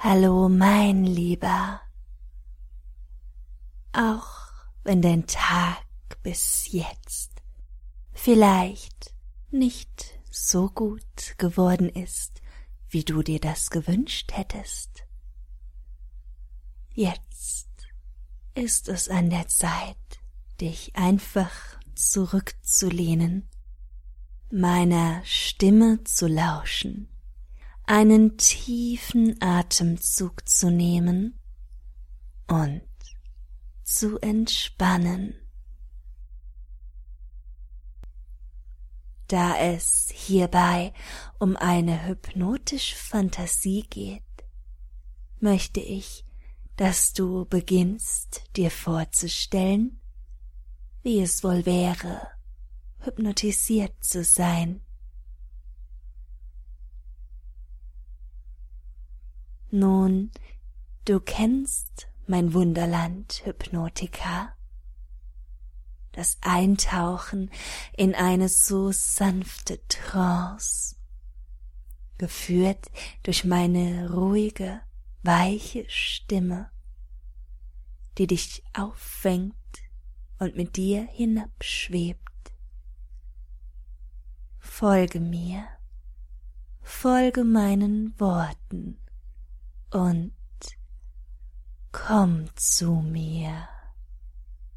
Hallo, mein Lieber. Auch wenn dein Tag bis jetzt vielleicht nicht so gut geworden ist, wie du dir das gewünscht hättest. Jetzt ist es an der Zeit, dich einfach zurückzulehnen, meiner Stimme zu lauschen, einen tiefen Atemzug zu nehmen und zu entspannen. Da es hierbei um eine hypnotische Fantasie geht, möchte ich, dass du beginnst, dir vorzustellen, wie es wohl wäre, hypnotisiert zu sein. Nun, du kennst mein Wunderland Hypnotica, das Eintauchen in eine so sanfte Trance, geführt durch meine ruhige, weiche Stimme, die dich auffängt und mit dir hinabschwebt. Folge mir, folge meinen Worten und komm zu mir.